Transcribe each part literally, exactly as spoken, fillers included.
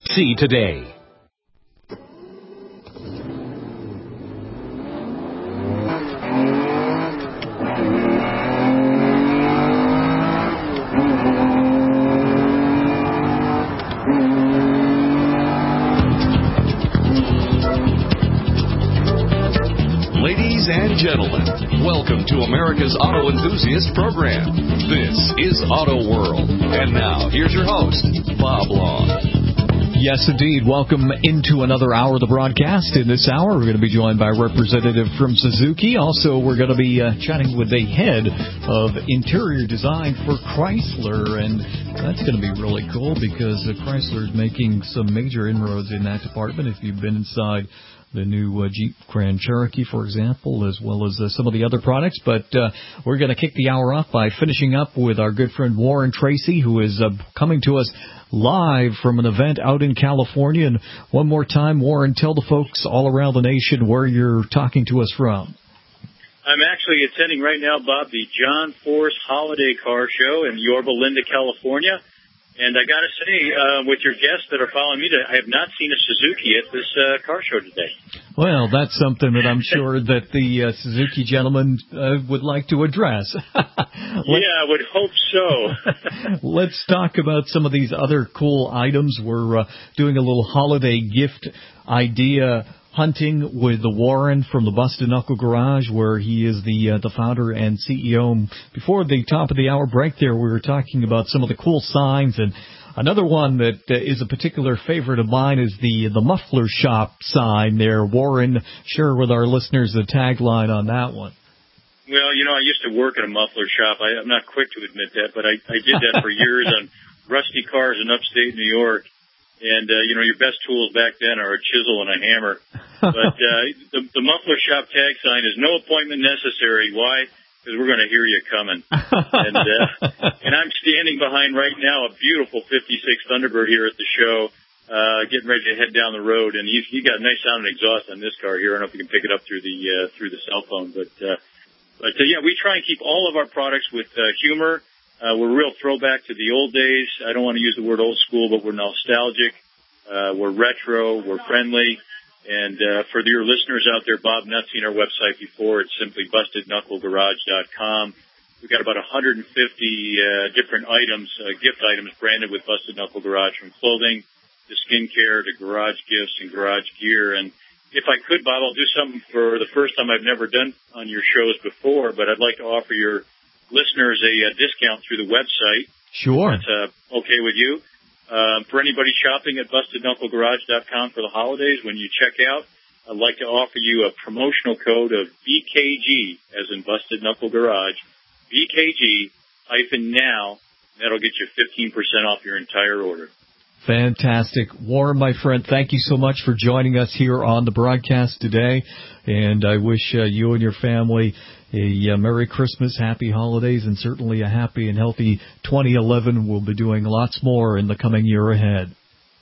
See today. Ladies and gentlemen, welcome to America's Auto Enthusiast Program. This is Auto World. And now, here's your host, Bob Long. Yes, indeed. Welcome into another hour of the broadcast. In this hour, we're going to be joined by a representative from Suzuki. Also, we're going to be uh, chatting with the head of interior design for Chrysler, and that's going to be really cool because uh, Chrysler is making some major inroads in that department. If you've been inside the new uh, Jeep Grand Cherokee, for example, as well as uh, some of the other products. But uh, we're going to kick the hour off by finishing up with our good friend Warren Tracy, who is uh, coming to us live from an event out in California. And one more time, Warren, tell the folks all around the nation where you're talking to us from. I'm actually attending right now, Bob, the John Force Holiday Car Show in Yorba Linda, California. And I got to say, uh, with your guests that are following me, I have not seen a Suzuki at this uh, car show today. Well, that's something that I'm sure that the uh, Suzuki gentleman uh, would like to address. Yeah, I would hope so. Let's talk about some of these other cool items. We're uh, doing a little holiday gift idea hunting with the Warren from the Busted Knuckle Garage, where he is the uh, the founder and C E O. Before the top of the hour break there, we were talking about some of the cool signs, and another one that uh, is a particular favorite of mine is the the muffler shop sign there. Warren, share with our listeners the tagline on that one. Well, you know, I used to work at a muffler shop. I, I'm not quick to admit that, but I, I did that for years on rusty cars in upstate New York. And, uh, you know, your best tools back then are a chisel and a hammer. But uh, the, the muffler shop tag sign is no appointment necessary. Why? Because we're going to hear you coming. And uh, and I'm standing behind right now a beautiful fifty-six Thunderbird here at the show, uh, getting ready to head down the road. And you, you got a nice sounding exhaust on this car here. I don't know if you can pick it up through the uh, through the cell phone. But, uh, but uh, yeah, we try and keep all of our products with uh, humor. Uh, we're a real throwback to the old days. I don't want to use the word old school, but we're nostalgic. Uh, we're retro. We're friendly. And uh, for your listeners out there, Bob, not seen our website before, it's simply busted knuckle garage dot com. We've got about one hundred fifty uh, different items, uh, gift items branded with Busted Knuckle Garage, from clothing to skincare to garage gifts and garage gear. And if I could, Bob, I'll do something for the first time I've never done on your shows before, but I'd like to offer your listeners a, a discount through the website. Sure. That's uh, okay with you. Um, for anybody shopping at busted knuckle garage dot com for the holidays, when you check out, I'd like to offer you a promotional code of B K G, as in Busted Knuckle Garage, B K G hyphen now. That'll get you fifteen percent off your entire order. Fantastic. Warren, my friend, thank you so much for joining us here on the broadcast today. And I wish uh, you and your family a uh, Merry Christmas, Happy Holidays, and certainly a happy and healthy twenty eleven. We'll be doing lots more in the coming year ahead.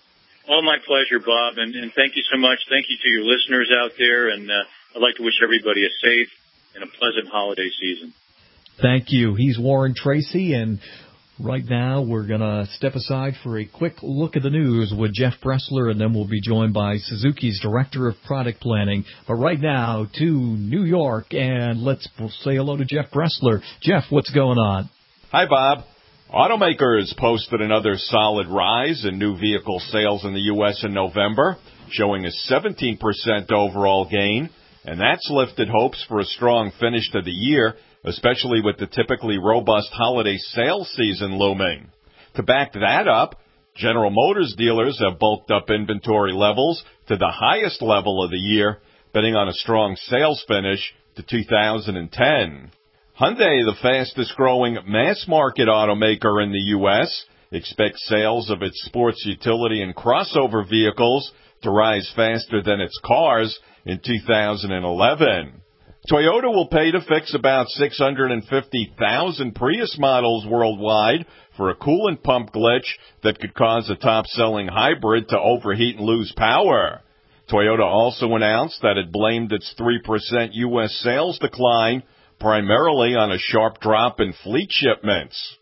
All my pleasure, Bob, and, and thank you so much. Thank you to your listeners out there, and uh, I'd like to wish everybody a safe and a pleasant holiday season. Thank you. He's Warren Tracy, and right now we're going to step aside for a quick look at the news with Jeff Bressler, and then we'll be joined by Suzuki's Director of Product Planning. But right now to New York, and let's say hello to Jeff Bressler. Jeff, what's going on? Hi, Bob. Automakers posted another solid rise in new vehicle sales in the U S in November, showing a seventeen percent overall gain, and that's lifted hopes for a strong finish to the year, especially with the typically robust holiday sales season looming. To back that up, General Motors dealers have bulked up inventory levels to the highest level of the year, betting on a strong sales finish to two thousand ten. Hyundai, the fastest-growing mass-market automaker in the U S, expects sales of its sports utility and crossover vehicles to rise faster than its cars in two thousand eleven. Toyota will pay to fix about six hundred fifty thousand Prius models worldwide for a coolant pump glitch that could cause a top-selling hybrid to overheat and lose power. Toyota also announced that it blamed its three percent U S sales decline primarily on a sharp drop in fleet shipments.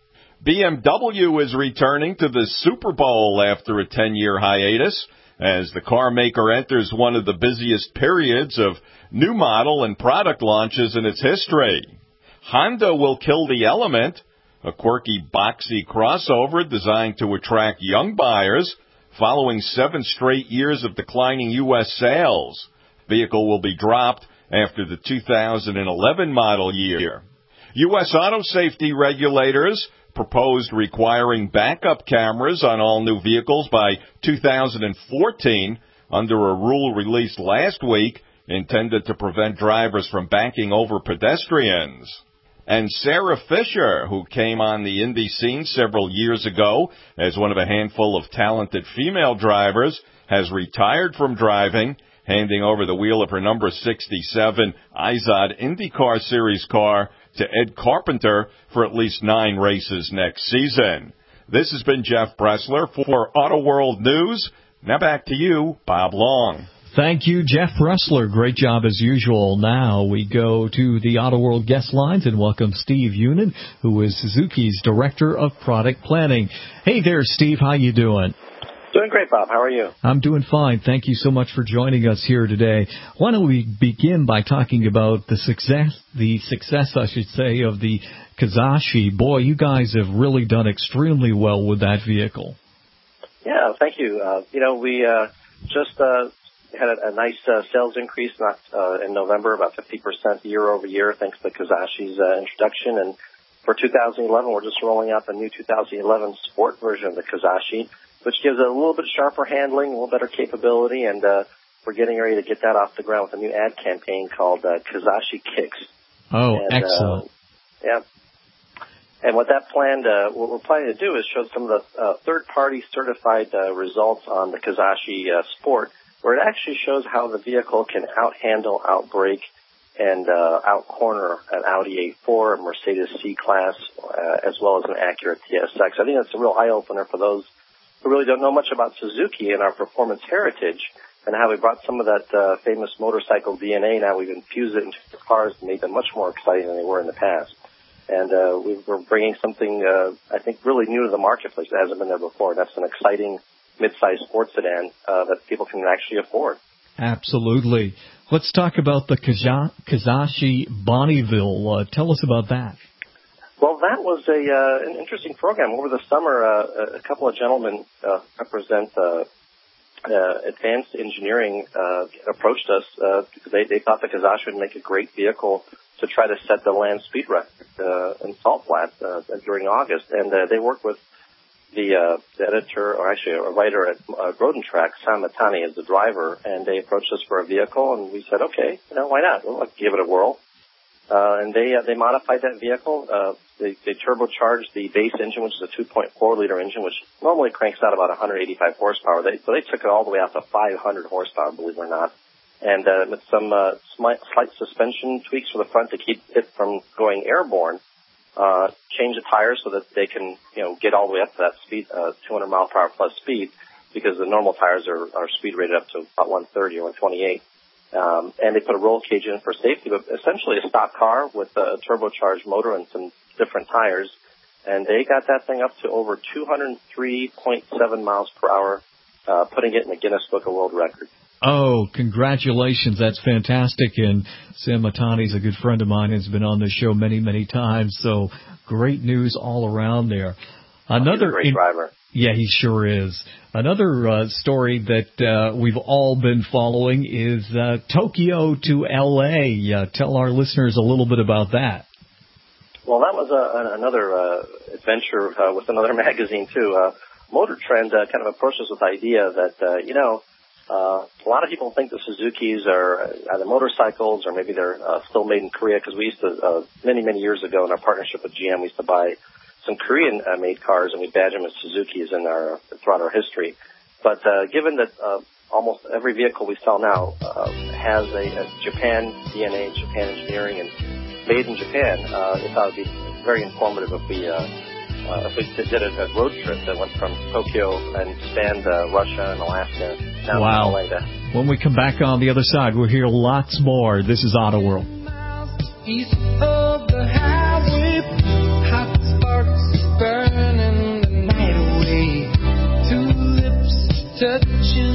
B M W is returning to the Super Bowl after a ten-year hiatus as the car maker enters one of the busiest periods of new model and product launches in its history. Honda will kill the Element, a quirky, boxy crossover designed to attract young buyers following seven straight years of declining U S sales. The vehicle will be dropped after the two thousand eleven model year. U S auto safety regulators proposed requiring backup cameras on all new vehicles by two thousand fourteen under a rule released last week intended to prevent drivers from backing over pedestrians. And Sarah Fisher, who came on the Indy scene several years ago as one of a handful of talented female drivers, has retired from driving, handing over the wheel of her number sixty-seven Izod IndyCar Series car to Ed Carpenter for at least nine races next season. This has been Jeff Bressler for Auto World News. Now back to you, Bob Long. Thank you, Jeff Bressler. Great job as usual. Now we go to the Auto World guest lines and welcome Steve Unin, who is Suzuki's Director of Product Planning. Hey there, Steve. How you doing? Doing great, Bob. How are you? I'm doing fine. Thank you so much for joining us here today. Why don't we begin by talking about the success, the success, I should say, of the Kizashi. Boy, you guys have really done extremely well with that vehicle. Yeah, thank you. Uh, you know, we uh, just uh, had a, a nice uh, sales increase not, uh, in November, about fifty percent year over year, thanks to Kizashi's uh, introduction. And for two thousand eleven, we're just rolling out the new two thousand eleven Sport version of the Kizashi, which gives it a little bit sharper handling, a little better capability, and uh, we're getting ready to get that off the ground with a new ad campaign called uh, Kizashi Kicks. Oh, and, excellent. Uh, yeah. And what that planned, uh, what we're planning to do is show some of the uh, third-party certified uh, results on the Kizashi uh, Sport, where it actually shows how the vehicle can out-handle, out-brake, and uh, out-corner an Audi A four, a Mercedes C-Class, uh, as well as an Acura T S X. I think that's a real eye-opener for those who really don't know much about Suzuki and our performance heritage, and how we brought some of that uh, famous motorcycle D N A. Now we've infused it into the cars and made them much more exciting than they were in the past. And uh, we're bringing something, uh, I think, really new to the marketplace that hasn't been there before. That's an exciting mid-sized sports sedan uh, that people can actually afford. Absolutely. Let's talk about the Kizashi Bonneville. Uh, tell us about that. Well, that was a uh, an interesting program. Over the summer, uh, a couple of gentlemen uh, represent uh, uh, advanced engineering uh, approached us uh, because they, they thought the Kizashi would make a great vehicle to try to set the land speed record uh, in Salt Flat uh, during August. And uh, they worked with the, uh, the editor, or actually a writer at uh, Groden Track, Sam Matani, as the driver, and they approached us for a vehicle, and we said, okay, you know, why not? We'll give it a whirl. Uh, and they uh, they modified that vehicle. Uh, they, they turbocharged the base engine, which is a two point four liter engine, which normally cranks out about one hundred eighty-five horsepower. They, so they took it all the way out to five hundred horsepower, believe it or not. And uh, with some uh, slight, slight suspension tweaks for the front to keep it from going airborne, uh, change the tires so that they can, you know, get all the way up to that speed, uh, two hundred mile per hour plus speed, because the normal tires are, are speed rated up to about one thirty or one twenty-eight. Um, and they put a roll cage in for safety, but essentially a stock car with a turbocharged motor and some different tires. And they got that thing up to over two hundred three point seven miles per hour, uh, putting it in the Guinness Book of World Records. Oh, congratulations. That's fantastic. And Sam Matani's a good friend of mine, has been on this show many, many times. So great news all around there. Another He's a great in- driver. Yeah, he sure is. Another uh, story that uh, we've all been following is uh, Tokyo to L A. Uh, tell our listeners a little bit about that. Well, that was a, another uh, adventure uh, with another magazine, too. Uh, Motor Trend uh, kind of approached us with the idea that, uh, you know, uh, a lot of people think the Suzukis are either motorcycles or maybe they're uh, still made in Korea, because we used to, uh, many, many years ago in our partnership with G M, we used to buy some Korean-made cars, and we badge them as Suzukis in our, throughout our history. But uh, given that uh, almost every vehicle we sell now uh, has a, a Japan D N A, Japan engineering, and made in Japan, uh, I thought it would be very informative if we, uh, uh, if we did a, a road trip that went from Tokyo and spanned uh, Russia and Alaska down wow. to L A. When we come back on the other side, we'll hear lots more. This is Auto World. East of the highway, hot sparks burn.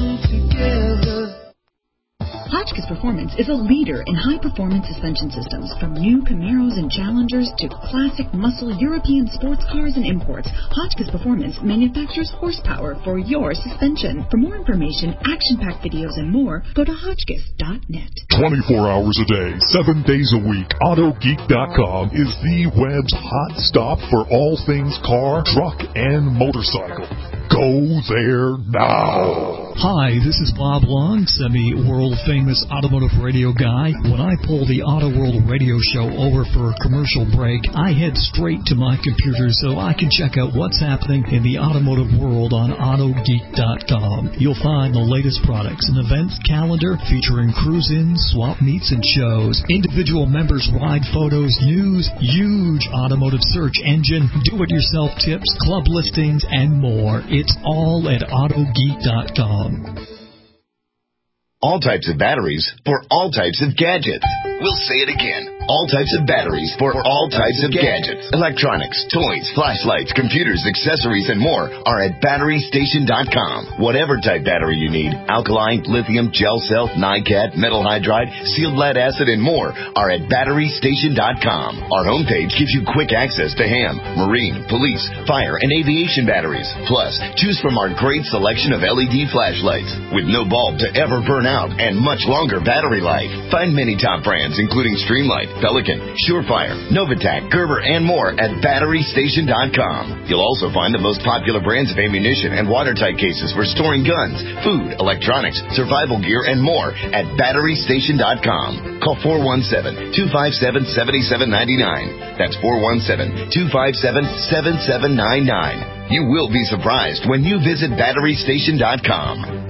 Hotchkiss Performance is a leader in high-performance suspension systems, from new Camaros and Challengers to classic muscle European sports cars and imports. Hotchkiss Performance manufactures horsepower for your suspension. For more information, action-packed videos, and more, go to Hotchkiss dot net. twenty-four hours a day, seven days a week, Auto Geek dot com is the web's hot stop for all things car, truck, and motorcycle. Go there now. Hi, this is Bob Long, semi-world famous automotive radio guy. When I pull the Auto World radio show over for a commercial break, I head straight to my computer so I can check out what's happening in the automotive world on Auto Geek dot com. You'll find the latest products and events calendar featuring cruise-ins, swap meets, and shows, individual members' ride photos, news, huge automotive search engine, do-it-yourself tips, club listings, and more. It's all at Auto Geek dot com. All types of batteries for all types of gadgets. We'll say it again. All types of batteries for all types of gadgets. Electronics, toys, flashlights, computers, accessories, and more are at battery station dot com. Whatever type battery you need, alkaline, lithium, gel cell, NiCad, metal hydride, sealed lead acid, and more are at battery station dot com. Our homepage gives you quick access to ham, marine, police, fire, and aviation batteries. Plus, choose from our great selection of L E D flashlights with no bulb to ever burn out and much longer battery life. Find many top brands including Streamlight, Pelican, Surefire, Novatac, Gerber, and more at battery station dot com. You'll also find the most popular brands of ammunition and watertight cases for storing guns, food, electronics, survival gear, and more at battery station dot com. Call four one seven, two five seven, seven seven nine nine. That's four one seven, two five seven, seven seven nine nine. You will be surprised when you visit battery station dot com.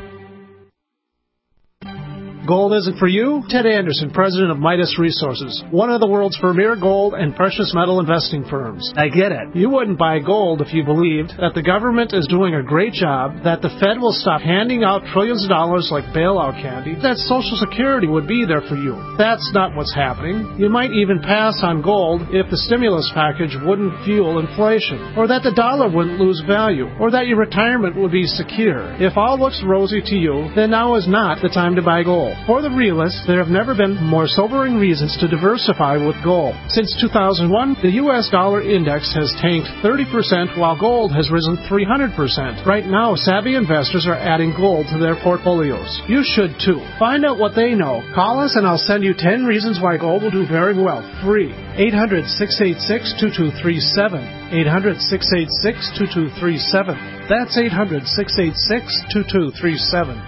Gold isn't for you? Ted Anderson, president of Midas Resources, one of the world's premier gold and precious metal investing firms. I get it. You wouldn't buy gold if you believed that the government is doing a great job, that the Fed will stop handing out trillions of dollars like bailout candy, that Social Security would be there for you. That's not what's happening. You might even pass on gold if the stimulus package wouldn't fuel inflation, or that the dollar wouldn't lose value, or that your retirement would be secure. If all looks rosy to you, then now is not the time to buy gold. For the realists, there have never been more sobering reasons to diversify with gold. Since two thousand one, the U S dollar index has tanked thirty percent while gold has risen three hundred percent. Right now, savvy investors are adding gold to their portfolios. You should too. Find out what they know. Call us and I'll send you ten reasons why gold will do very well. Free. eight hundred, six eight six, two two three seven. eight hundred, six eight six, two two three seven. That's eight hundred, six eight six, two two three seven.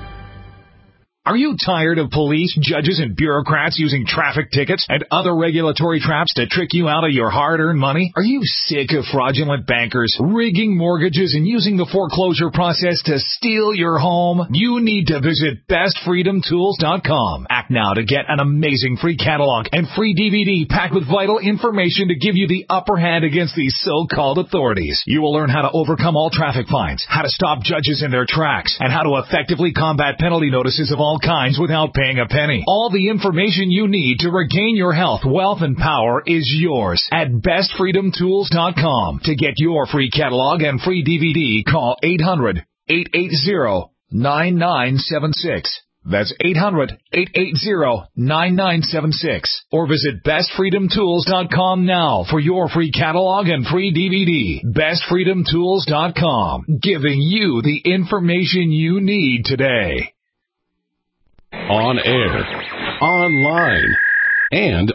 Are you tired of police, judges, and bureaucrats using traffic tickets and other regulatory traps to trick you out of your hard-earned money? Are you sick of fraudulent bankers rigging mortgages and using the foreclosure process to steal your home? You need to visit best freedom tools dot com. Act now to get an amazing free catalog and free D V D packed with vital information to give you the upper hand against these so-called authorities. You will learn how to overcome all traffic fines, how to stop judges in their tracks, and how to effectively combat penalty notices of all kinds without paying a penny. All the information you need to regain your health, wealth, and power is yours at best freedom tools dot com. To get your free catalog and free D V D, call eight hundred, eight eight zero, nine nine seven six. That's eight hundred, eight eight zero, nine nine seven six. Or visit best freedom tools dot com now for your free catalog and free D V D. best freedom tools dot com, giving you the information you need today. On air, online, and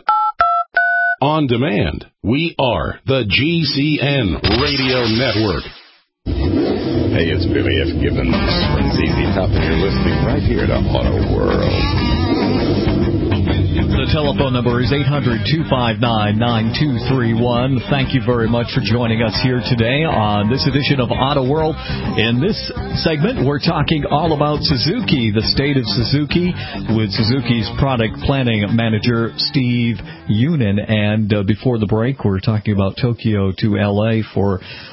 on demand. We are the G C N Radio Network. Hey, it's Billy F. Gibbons from Z Z Top, and you're listening right here to Auto World. The telephone number is eight hundred, two five nine, nine two three one. Thank you very much for joining us here today on this edition of Auto World. In this segment, we're talking all about Suzuki, the state of Suzuki, with Suzuki's product planning manager, Steve Unen. And uh, before the break, we're talking about Tokyo to L A for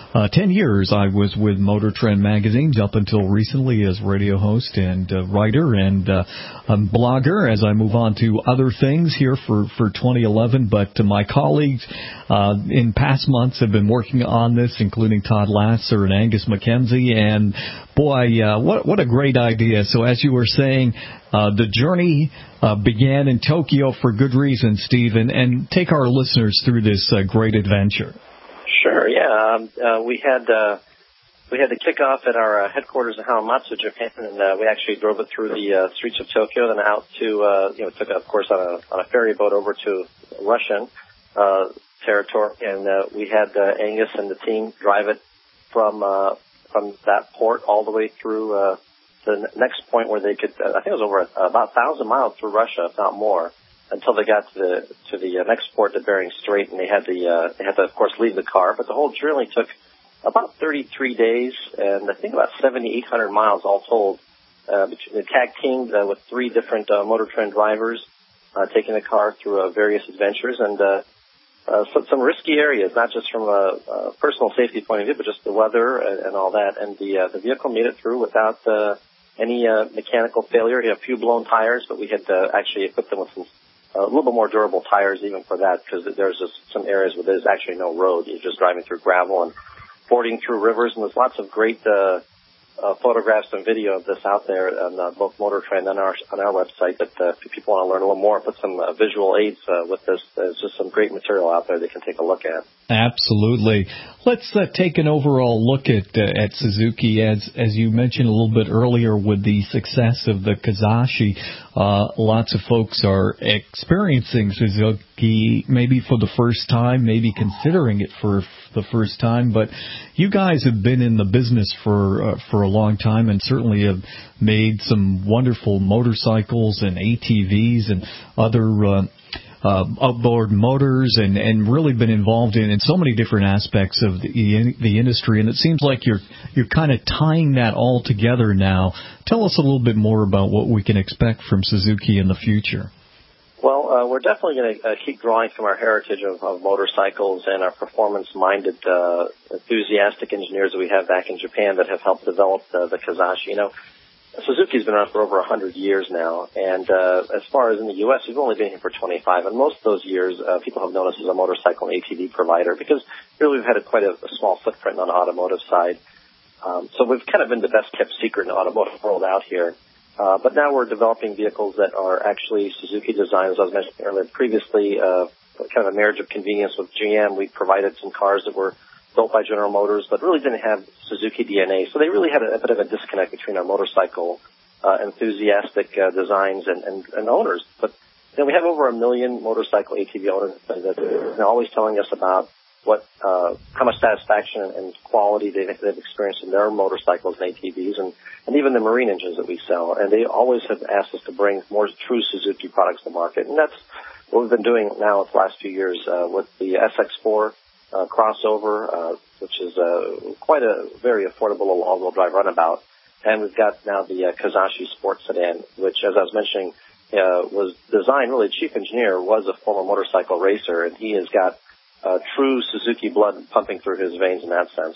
uh, ten years I was with Motor Trend magazines up until recently as radio host and uh, writer and uh, um, blogger as I move on to other things here for, for twenty eleven. But uh, my colleagues uh, in past months have been working on this, including Todd Lasser and Angus McKenzie. And, boy, uh, what, what a great idea. So as you were saying, uh, the journey uh, began in Tokyo for good reason, Steve, and, and take our listeners through this uh, great adventure. Sure, yeah. Um, uh, we had uh, we had the kickoff at our uh, headquarters in Hamamatsu, Japan, and uh, we actually drove it through the uh, streets of Tokyo, then out to, uh, you know, took it, of course, on a, on a ferry boat over to Russian uh, territory, and uh, we had uh, Angus and the team drive it from uh, from that port all the way through uh, the next point where they could, uh, I think it was over a, about a thousand miles through Russia, if not more, until they got to the to the uh, next port, the Bering Strait, and they had the uh, they had to, of course, leave the car. But the whole journey took about thirty-three days, and I think about seventy-eight hundred miles all told. Uh, the tag teamed uh, with three different uh, Motor Trend drivers, uh, taking the car through uh, various adventures and uh, uh, some, some risky areas, not just from a, a personal safety point of view, but just the weather and, and all that. And the uh, the vehicle made it through without uh, any uh, mechanical failure. He had a few blown tires, but we had uh, actually equipped them with some a little bit more durable tires even for that, because there's just some areas where there's actually no road. You're just driving through gravel and fording through rivers, and there's lots of great uh, uh, photographs and video of this out there on uh, both Motor Trend and our, on our website. That uh, if people want to learn a little more, put some uh, visual aids uh, with this. There's just some great material out there they can take a look at. Absolutely. Let's uh, take an overall look at uh, at Suzuki, as as you mentioned a little bit earlier with the success of the Kizashi. Uh, lots of folks are experiencing Suzuki maybe for the first time, maybe considering it for the first time. But you guys have been in the business for uh, for a long time, and certainly have made some wonderful motorcycles and A T Vs and other Uh, Uh, outboard motors, and, and really been involved in, in so many different aspects of the, the industry. And it seems like you're you're kind of tying that all together now. Tell us a little bit more about what we can expect from Suzuki in the future. Well, uh, we're definitely going to uh, keep drawing from our heritage of, of motorcycles and our performance-minded, uh, enthusiastic engineers that we have back in Japan that have helped develop the, the Kizashi. You know, Suzuki's been around for over one hundred years now, and uh, as far as in the U S, we've only been here for twenty-five, and most of those years, uh, people have known us as a motorcycle and A T V provider, because really we've had a, quite a, a small footprint on the automotive side. Um, so we've kind of been the best-kept secret in the automotive world out here. Uh, but now we're developing vehicles that are actually Suzuki designs, as I was mentioning earlier. Previously, uh, kind of a marriage of convenience with G M. We provided some cars that were built by General Motors, but really didn't have Suzuki D N A. So they really had a, a bit of a disconnect between our motorcycle uh, enthusiastic uh, designs and, and, and owners. But you know, we have over a million motorcycle A T V owners that are always telling us about what, uh, how much satisfaction and quality they've, they've experienced in their motorcycles and A T Vs, and, and even the marine engines that we sell. And they always have asked us to bring more true Suzuki products to market. And that's what we've been doing now the last few years uh, with the S X four Uh, crossover, uh, which is uh, quite a very affordable all-wheel drive runabout. And we've got now the uh, Kizashi Sports Sedan, which, as I was mentioning, uh, was designed, really, the chief engineer was a former motorcycle racer, and he has got uh, true Suzuki blood pumping through his veins in that sense.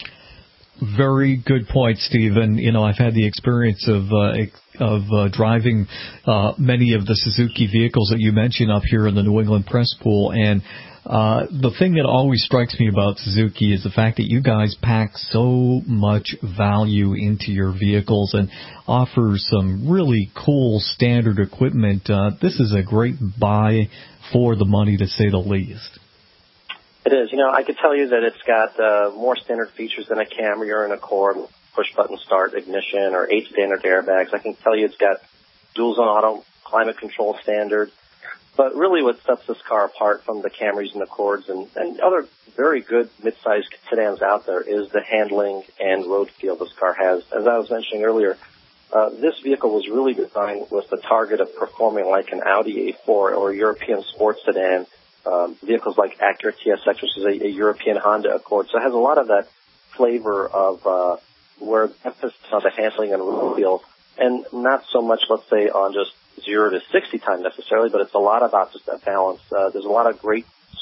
Very good point, Steve. And, you know, I've had the experience of uh, of uh, driving uh, many of the Suzuki vehicles that you mentioned up here in the New England Press Pool, and Uh, the thing that always strikes me about Suzuki is the fact that you guys pack so much value into your vehicles and offer some really cool standard equipment. Uh, this is a great buy for the money, to say the least. It is. You know, I could tell you that it's got uh, more standard features than a Camry or an Accord, push-button start ignition, or eight standard airbags. I can tell you it's got dual-zone auto climate control standard. But really what sets this car apart from the Camrys and Accords and, and other very good mid-sized sedans out there is the handling and road feel this car has. As I was mentioning earlier, uh, this vehicle was really designed with the target of performing like an Audi A four or a European sports sedan, um, vehicles like Acura T S X, which is a, a European Honda Accord. So it has a lot of that flavor of uh, where emphasis on the handling and road feel, and not so much, let's say, on just zero to sixty time necessarily, but it's a lot about just that balance. Uh, there's a lot of great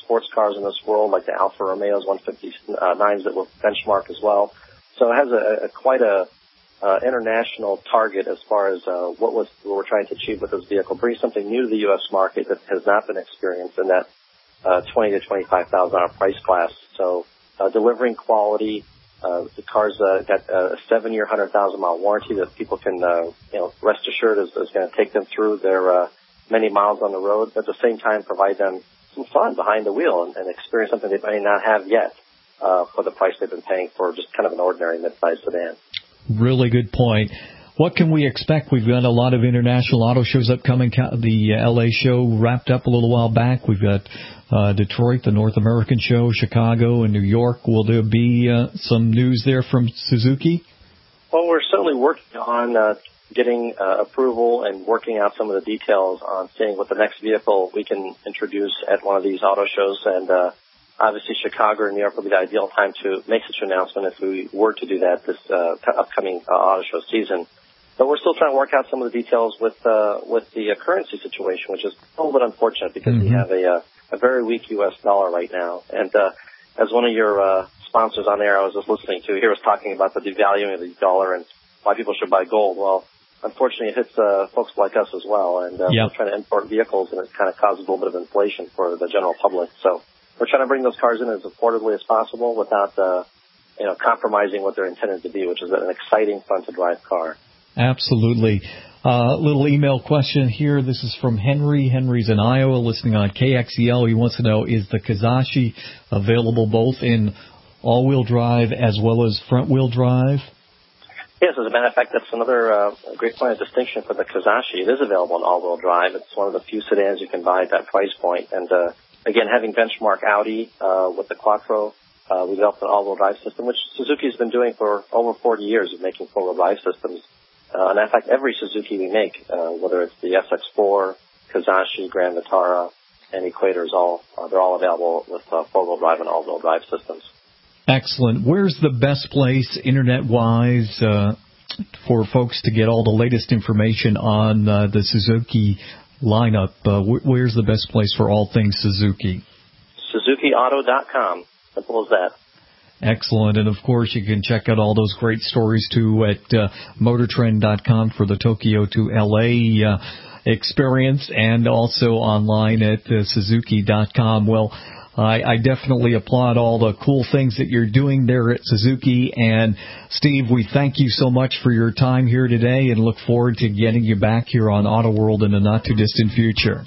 sports cars in this world, like the Alfa Romeos one fifty-nines that were benchmarked as well. So it has a, a quite a uh, international target as far as uh, what was what we're trying to achieve with this vehicle. Bring something new to the U S market that has not been experienced in that uh, twenty to twenty-five thousand dollars price class. So uh, delivering quality. Uh, the car's uh, got a seven-year, one hundred thousand mile warranty that people can, uh, you know, rest assured is, is going to take them through their uh, many miles on the road, but at the same time provide them some fun behind the wheel and, and experience something they may not have yet uh, for the price they've been paying for just kind of an ordinary mid-sized sedan. Really good point. What can we expect? We've got a lot of international auto shows upcoming. The L A show wrapped up a little while back. We've got uh, Detroit, the North American show, Chicago, and New York. Will there be uh, some news there from Suzuki? Well, we're certainly working on uh, getting uh, approval and working out some of the details on seeing what the next vehicle we can introduce at one of these auto shows. And uh, obviously Chicago and New York will be the ideal time to make such an announcement if we were to do that this uh, upcoming uh, auto show season. But we're still trying to work out some of the details with uh, with the uh, currency situation, which is a little bit unfortunate because mm-hmm. we have a uh, a very weak U S dollar right now. And uh, as one of your uh, sponsors on there I was just listening to, here was talking about the devaluing of the dollar and why people should buy gold. Well, unfortunately, it hits uh, folks like us as well. And uh, yep. we're trying to import vehicles, and it kind of causes a little bit of inflation for the general public. So we're trying to bring those cars in as affordably as possible without uh, you know, compromising what they're intended to be, which is an exciting, fun-to-drive car. Absolutely. A uh, little email question here. This is from Henry. Henry's in Iowa, listening on K X E L. He wants to know, is the Kizashi available both in all-wheel drive as well as front-wheel drive? Yes, as a matter of fact, that's another uh, great point of distinction for the Kizashi. It is available in all-wheel drive. It's one of the few sedans you can buy at that price point. And, uh, again, having benchmark Audi uh, with the Quattro, uh, we developed an all-wheel drive system, which Suzuki's been doing for over forty years of making four-wheel drive systems. Uh, and in fact, every Suzuki we make, uh, whether it's the S X four, Kizashi, Grand Vitara, and Equators, all uh, they're all available with uh, four-wheel drive and all-wheel drive systems. Excellent. Where's the best place, internet-wise, uh, for folks to get all the latest information on uh, the Suzuki lineup? Uh, wh- where's the best place for all things Suzuki? Suzuki Auto dot com. Simple as that. Excellent. And, of course, you can check out all those great stories, too, at uh, Motor Trend dot com for the Tokyo to L A uh, experience, and also online at uh, Suzuki dot com. Well, I, I definitely applaud all the cool things that you're doing there at Suzuki. And, Steve, we thank you so much for your time here today and look forward to getting you back here on Auto World in the not-too-distant future.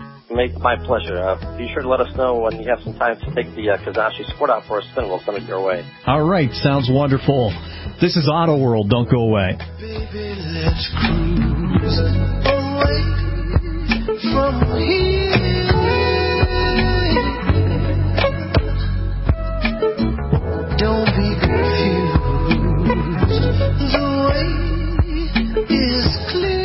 My pleasure. Uh, be sure to let us know when you have some time to take the uh, Kizashi Sport out for a spin. We'll send it your way. All right. Sounds wonderful. This is Auto World. Don't go away. Baby, let's cruise away from here. Don't be confused. The way is clear.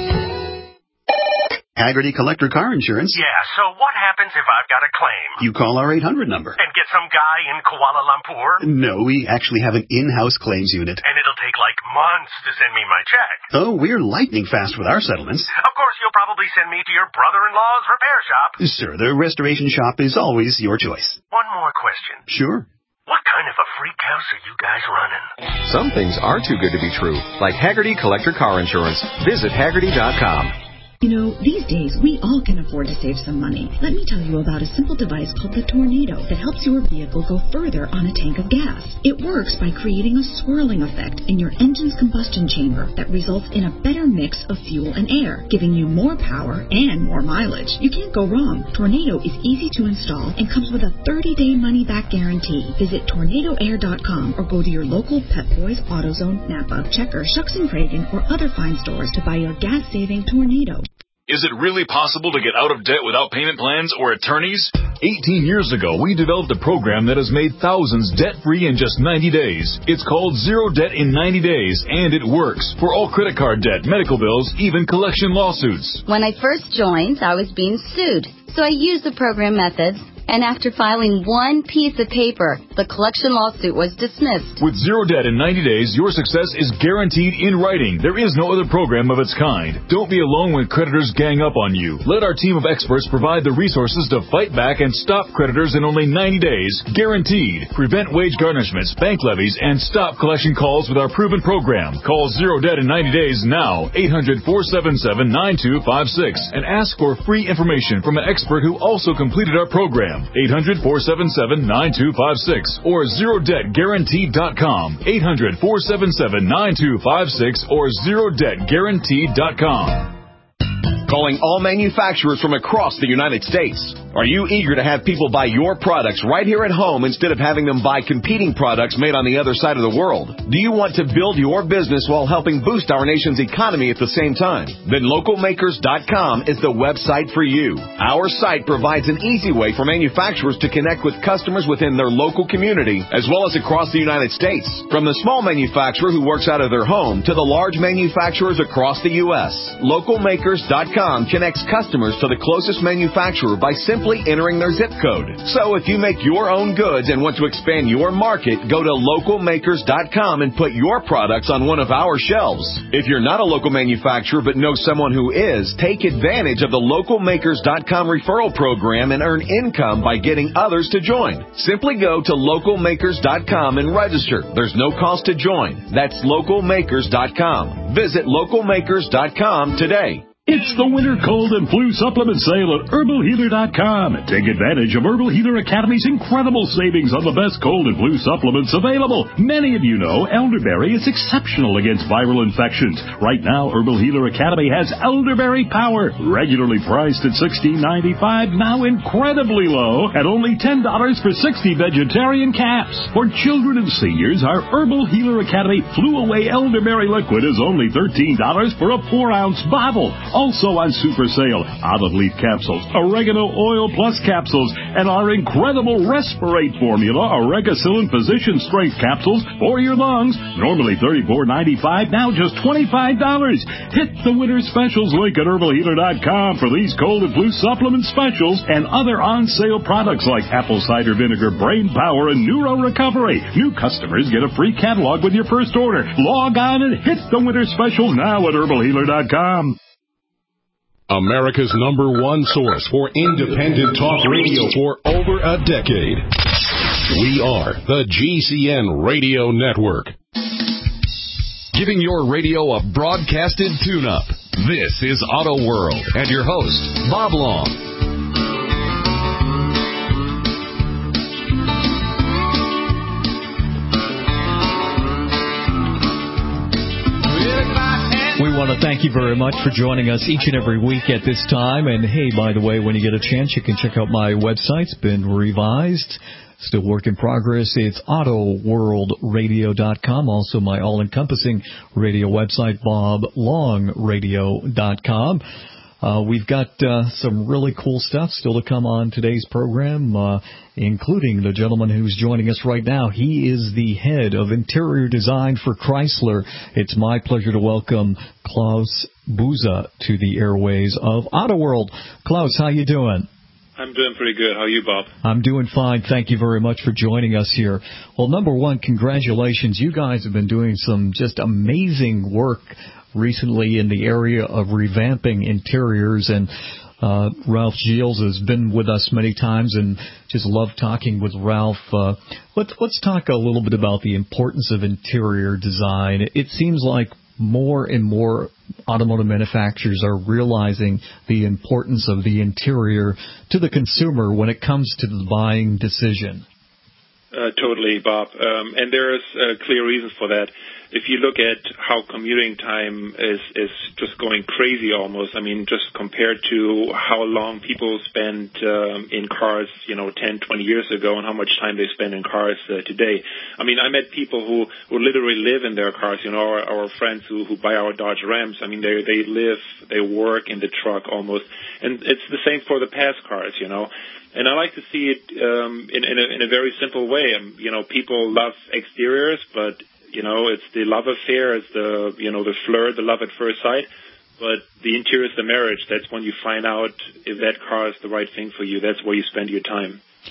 Haggerty Collector Car Insurance. Yeah, so what happens if I've got a claim? You call our eight hundred number. And get some guy in Kuala Lumpur? No, we actually have an in-house claims unit. And it'll take like months to send me my check. Oh, we're lightning fast with our settlements. Of course, you'll probably send me to your brother-in-law's repair shop. Sir, the restoration shop is always your choice. One more question. Sure. What kind of a freak house are you guys running? Some things are too good to be true, like Haggerty Collector Car Insurance. Visit Haggerty dot com. You know, these days, we all can afford to save some money. Let me tell you about a simple device called the Tornado that helps your vehicle go further on a tank of gas. It works by creating a swirling effect in your engine's combustion chamber that results in a better mix of fuel and air, giving you more power and more mileage. You can't go wrong. Tornado is easy to install and comes with a thirty-day money-back guarantee. Visit tornado air dot com or go to your local Pep Boys, AutoZone, Napa, Checker, Shucks and Cragen, or other fine stores to buy your gas-saving Tornado. Is it really possible to get out of debt without payment plans or attorneys? eighteen years ago, we developed a program that has made thousands debt-free in just ninety days. It's called Zero Debt in ninety days, and it works for all credit card debt, medical bills, even collection lawsuits. When I first joined, I was being sued. So I used the program methods And after filing one piece of paper, the collection lawsuit was dismissed. With zero debt in ninety days, your success is guaranteed in writing. There is no other program of its kind. Don't be alone when creditors gang up on you. Let our team of experts provide the resources to fight back and stop creditors in only ninety days. Guaranteed. Prevent wage garnishments, bank levies, and stop collection calls with our proven program. Call Zero Debt in ninety days now. eight hundred, four seven seven, nine two five six. And ask for free information from an expert who also completed our program. eight hundred, four seven seven, nine two five six or zero debt guaranteed dot com. eight hundred, four seven seven, nine two five six or zero debt guaranteed dot com. Calling all manufacturers from across the United States. Are you eager to have people buy your products right here at home instead of having them buy competing products made on the other side of the world? Do you want to build your business while helping boost our nation's economy at the same time? Then local makers dot com is the website for you. Our site provides an easy way for manufacturers to connect with customers within their local community as well as across the United States. From the small manufacturer who works out of their home to the large manufacturers across the U S local makers dot com connects customers to the closest manufacturer by simply entering their zip code. So if you make your own goods and want to expand your market, go to local makers dot com and put your products on one of our shelves. If you're not a local manufacturer but know someone who is, take advantage of the local makers dot com referral program and earn income by getting others to join. Simply go to local makers dot com and register. There's no cost to join. That's local makers dot com. Visit local makers dot com today. It's the winter cold and flu supplement sale at herbal healer dot com. Take advantage of Herbal Healer Academy's incredible savings on the best cold and flu supplements available. Many of you know elderberry is exceptional against viral infections. Right now, Herbal Healer Academy has Elderberry Power, regularly priced at sixteen ninety-five, now incredibly low at only ten dollars for sixty vegetarian caps. For children and seniors, our Herbal Healer Academy Flu Away Elderberry Liquid is only thirteen dollars for a four ounce bottle. Also on super sale, olive leaf capsules, oregano oil plus capsules, and our incredible Respirate formula, Oregacillin Physician Strength capsules for your lungs. Normally thirty-four ninety-five, now just twenty-five dollars. Hit the winter specials link at herbal healer dot com for these cold and flu supplement specials and other on-sale products like apple cider vinegar, brain power, and neuro recovery. New customers get a free catalog with your first order. Log on and hit the winter specials now at herbal healer dot com. America's number one source for independent talk radio for over a decade. We are the G C N Radio Network. Giving your radio a broadcasted tune-up. This is Auto World and your host, Bob Long. We want to thank you very much for joining us each and every week at this time. And hey, by the way, when you get a chance, you can check out my website. It's been revised. Still work in progress. It's auto world radio dot com. Also my all-encompassing radio website, bob long radio dot com. Uh, we've got uh, some really cool stuff still to come on today's program, uh, including the gentleman who's joining us right now. He is the head of interior design for Chrysler. It's my pleasure to welcome Klaus Buza to the airways of Auto World. Klaus, how you doing? I'm doing pretty good. How are you, Bob? I'm doing fine. Thank you very much for joining us here. Well, number one, congratulations. You guys have been doing some just amazing work recently in the area of revamping interiors, and uh, Ralph Gilles has been with us many times and just love talking with Ralph. Uh, let's, let's talk a little bit about the importance of interior design. It seems like more and more automotive manufacturers are realizing the importance of the interior to the consumer when it comes to the buying decision. Uh, totally, Bob. Um, and there is a clear reason for that. If you look at how commuting time is, is just going crazy almost, I mean, just compared to how long people spent um, in cars, you know, ten, twenty years ago and how much time they spend in cars uh, today. I mean, I met people who, who literally live in their cars, you know, our, our friends who, who buy our Dodge Rams. I mean, they, they live, they work in the truck almost. And it's the same for the past cars, you know. And I like to see it um, in, in, a, in a very simple way. Um, you know, people love exteriors, but, you know, it's the love affair, it's the, you know, the flirt, the love at first sight. But the interior is the marriage. That's when you find out if that car is the right thing for you. That's where you spend your time.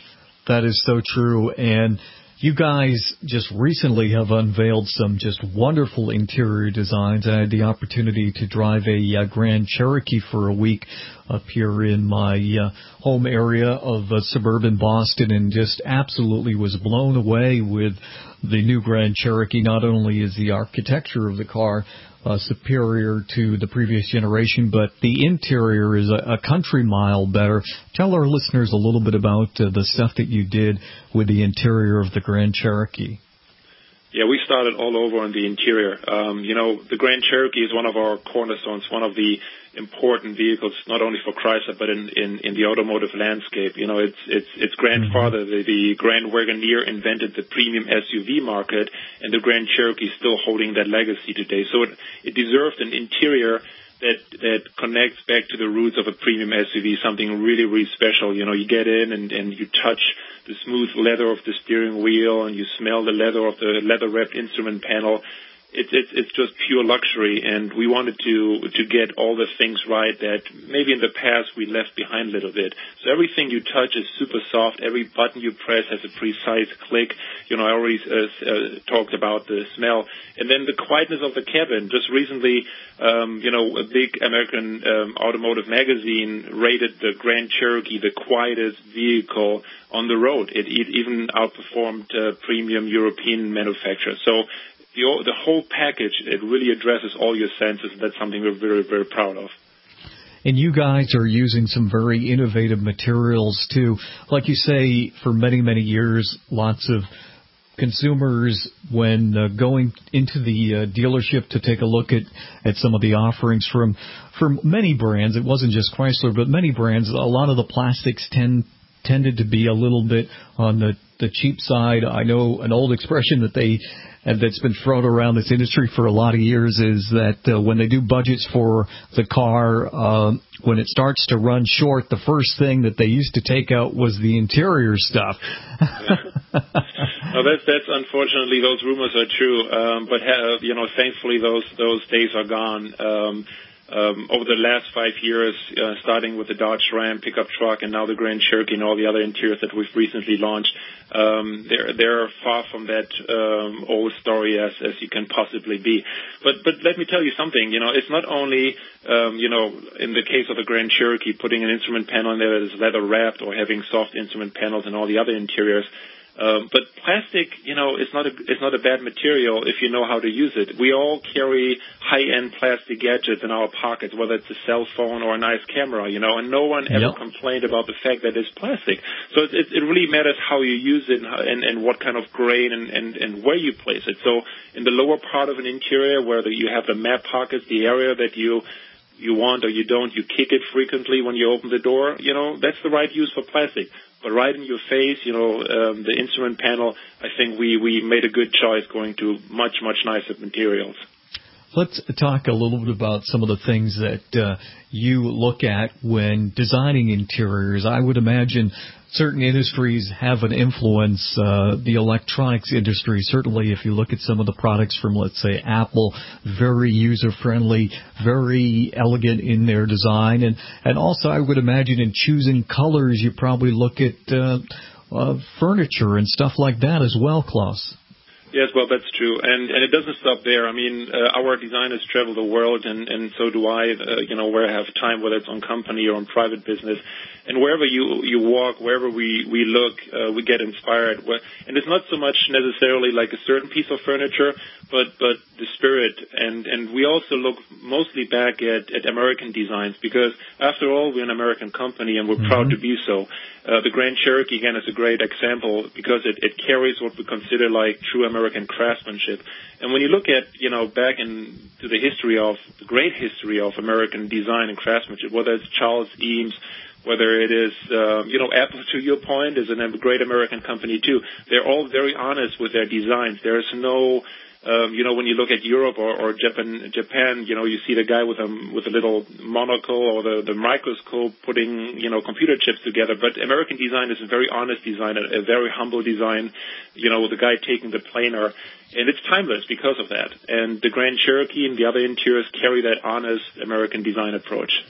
That is so true. And you guys just recently have unveiled some just wonderful interior designs. I had the opportunity to drive a uh, Grand Cherokee for a week up here in my uh, home area of uh, suburban Boston, and just absolutely was blown away with the new Grand Cherokee. Not only is the architecture of the car uh, superior to the previous generation, but the interior is a, a country mile better. Tell our listeners a little bit about uh, the stuff that you did with the interior of the Grand Cherokee. Yeah, we started all over on the interior. Um, you know, the Grand Cherokee is one of our cornerstones, one of the important vehicles, not only for Chrysler, but in, in, in the automotive landscape. You know, it's, it's, its grandfather, the, the Grand Wagoneer, invented the premium S U V market, and the Grand Cherokee is still holding that legacy today. So it, it deserved an interior that, that connects back to the roots of a premium S U V, something really, really special. You know, you get in and, and you touch the smooth leather of the steering wheel, and you smell the leather of the leather-wrapped instrument panel. It's it's it's just pure luxury, and we wanted to to get all the things right that maybe in the past we left behind a little bit. So everything you touch is super soft. Every button you press has a precise click. You know, I already uh, uh, talked about the smell, and then the quietness of the cabin. Just recently, um, you know, a big American um, automotive magazine rated the Grand Cherokee the quietest vehicle on the road. It, it even outperformed uh, premium European manufacturers. So The, the whole package, it really addresses all your senses, and that's something we're very, very proud of. And you guys are using some very innovative materials, too. Like you say, for many, many years, lots of consumers, when uh, going into the uh, dealership to take a look at, at some of the offerings from, from many brands, it wasn't just Chrysler, but many brands, a lot of the plastics tend tended to be a little bit on the, the cheap side. I know an old expression that they and that's been thrown around this industry for a lot of years is that uh, when they do budgets for the car, uh, when it starts to run short, the first thing that they used to take out was the interior stuff. No, that's that's unfortunately, those rumors are true, um, but uh, you know, thankfully those those days are gone. Um, Um, over the last five years, uh, starting with the Dodge Ram pickup truck and now the Grand Cherokee and all the other interiors that we've recently launched, um, they're, they're far from that um, old story as, as you can possibly be. But but let me tell you something. You know, it's not only, um, you know, in the case of the Grand Cherokee, putting an instrument panel in there that is leather wrapped or having soft instrument panels and all the other interiors. Um, but plastic, you know, is not a is not a bad material if you know how to use it. We all carry high-end plastic gadgets in our pockets, whether it's a cell phone or a nice camera, you know, and no one ever yep. complained about the fact that it's plastic. So it, it, it really matters how you use it and, and what kind of grain and, and, and where you place it. So in the lower part of an interior where the, you have the map pockets, the area that you you want or you don't, you kick it frequently when you open the door, you know, that's the right use for plastic. But right in your face, you know, um, the instrument panel, I think we, we made a good choice going to much, much nicer materials. Let's talk a little bit about some of the things that uh, you look at when designing interiors. I would imagine certain industries have an influence. Uh, the electronics industry, certainly if you look at some of the products from, let's say, Apple, very user-friendly, very elegant in their design. And, and also I would imagine in choosing colors, you probably look at uh, uh, furniture and stuff like that as well, Klaus. Yes, well, that's true, and and it doesn't stop there. I mean, uh, our designers travel the world, and and so do I. Uh, you know, where I have time, whether it's on company or on private business, and wherever you you walk, wherever we we look, uh, we get inspired. And it's not so much necessarily like a certain piece of furniture, but but the spirit. And and we also look mostly back at at American designs, because after all, we're an American company, and we're mm-hmm. proud to be so. Uh, the Grand Cherokee, again, is a great example because it, it carries what we consider like true American craftsmanship. And when you look at, you know, back into the history of, the great history of American design and craftsmanship, whether it's Charles Eames, whether it is, uh, you know, Apple, to your point, is a great American company too. They're all very honest with their designs. There's no... Um, you know, when you look at Europe or, or Japan, Japan, you know, you see the guy with a with a little monocle or the, the microscope putting, you know, computer chips together. But American design is a very honest design, a, a very humble design. You know, the guy taking the planer, and it's timeless because of that. And the Grand Cherokee and the other interiors carry that honest American design approach.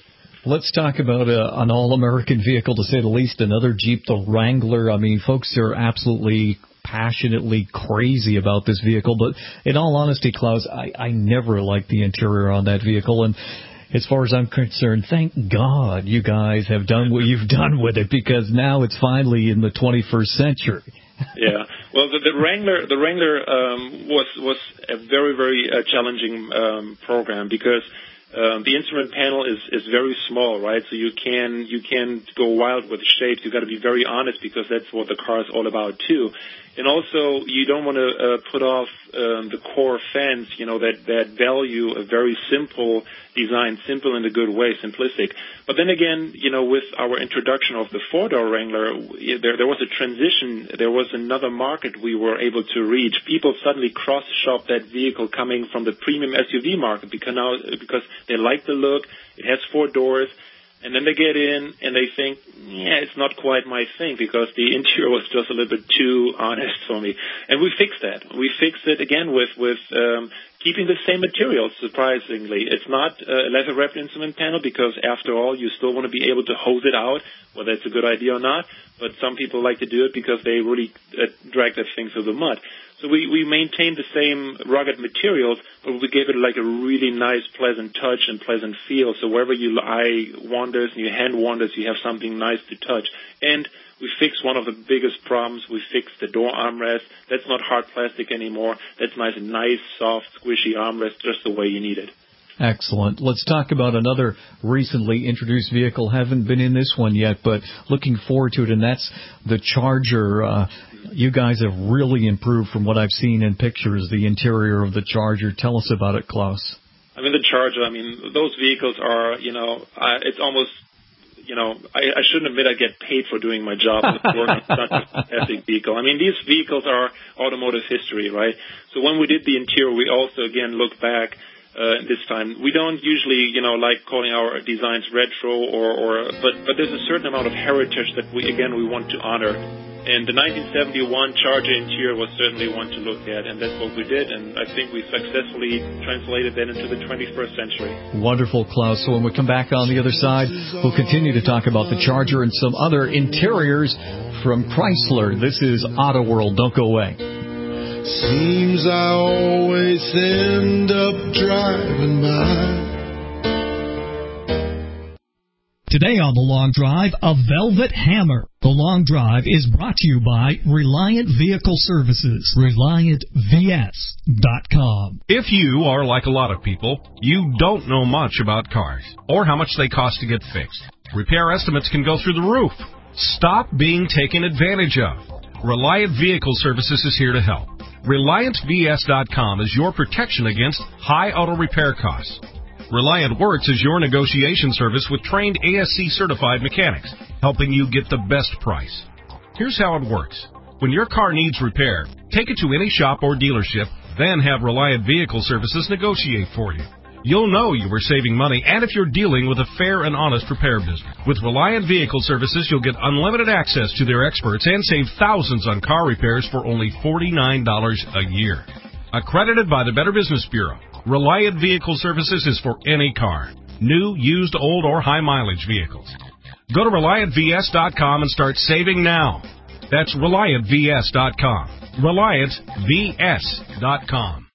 Let's talk about uh, an all-American vehicle, to say the least, another Jeep, the Wrangler. I mean, folks are absolutely passionately crazy about this vehicle, but in all honesty, Klaus, I, I never liked the interior on that vehicle, and as far as I'm concerned, thank God you guys have done what you've done with it, because now it's finally in the twenty-first century. Yeah, well, the, the Wrangler, the Wrangler um, was was a very, very uh, challenging um, program because um, the instrument panel is, is very small, right? So you can you can go wild with shapes. You've got to be very honest because that's what the car is all about too. And also, you don't want to uh, put off um, the core fence, you know, that, that value a very simple design, simple in a good way, simplistic. But then again, you know, with our introduction of the four-door Wrangler, there, there was a transition. There was another market we were able to reach. People suddenly cross-shop that vehicle coming from the premium S U V market because now because they like the look. It has four doors. And then they get in and they think, yeah, it's not quite my thing because the interior was just a little bit too honest for me. And we fixed that. We fixed it again with, with um, keeping the same materials, surprisingly. It's not a leather-wrapped instrument panel because, after all, you still want to be able to hose it out, whether it's a good idea or not. But some people like to do it because they really uh, drag that thing through the mud. So we, we maintained the same rugged materials, but we gave it like a really nice, pleasant touch and pleasant feel. So wherever your eye wanders and your hand wanders, you have something nice to touch. And we fixed one of the biggest problems. We fixed the door armrest. That's not hard plastic anymore. That's nice, nice, soft, squishy armrest, just the way you need it. Excellent. Let's talk about another recently introduced vehicle. Haven't been in this one yet, but looking forward to it, and that's the Charger. Uh, you guys have really improved from what I've seen in pictures, the interior of the Charger. Tell us about it, Klaus. I mean, the Charger, I mean, those vehicles are, you know, uh, it's almost, you know, I, I shouldn't admit I get paid for doing my job and working on such a fantastic vehicle. I mean, these vehicles are automotive history, right? So when we did the interior, we also, again, looked back. Uh, this time, we don't usually, you know, like calling our designs retro, or, or but but there's a certain amount of heritage that we, again, we want to honor. And the nineteen seventy-one Charger interior was certainly one to look at, and that's what we did. And I think we successfully translated that into the twenty-first century. Wonderful, Klaus. So when we come back on the other side, we'll continue to talk about the Charger and some other interiors from Chrysler. This is Auto World. Don't go away. Seems I always end up driving by. Today on The Long Drive, a Velvet Hammer. The Long Drive is brought to you by Reliant Vehicle Services. Reliant V S dot com. If you are like a lot of people, you don't know much about cars or how much they cost to get fixed. Repair estimates can go through the roof. Stop being taken advantage of. Reliant Vehicle Services is here to help. Reliant V S dot com is your protection against high auto repair costs. Reliant Works is your negotiation service with trained A S C certified mechanics, helping you get the best price. Here's how it works. When your car needs repair, take it to any shop or dealership, then have Reliant Vehicle Services negotiate for you. You'll know you were saving money, and if you're dealing with a fair and honest repair business. With Reliant Vehicle Services, you'll get unlimited access to their experts and save thousands on car repairs for only forty-nine dollars a year. Accredited by the Better Business Bureau, Reliant Vehicle Services is for any car, new, used, old, or high-mileage vehicles. Go to Reliant V S dot com and start saving now. That's Reliant V S dot com. Reliant V S dot com.